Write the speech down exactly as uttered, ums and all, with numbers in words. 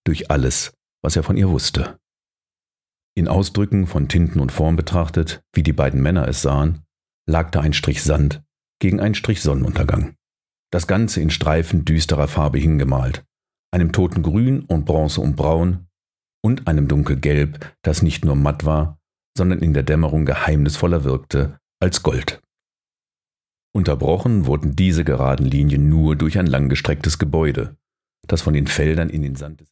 durch alles, was er von ihr wusste. In Ausdrücken von Tinten und Form betrachtet, wie die beiden Männer es sahen, lag da ein Strich Sand gegen einen Strich Sonnenuntergang. Das Ganze in Streifen düsterer Farbe hingemalt, einem toten Grün und Bronze und Braun und einem Dunkelgelb, das nicht nur matt war, sondern in der Dämmerung geheimnisvoller wirkte als Gold. Unterbrochen wurden diese geraden Linien nur durch ein langgestrecktes Gebäude, das von den Feldern in den Sand des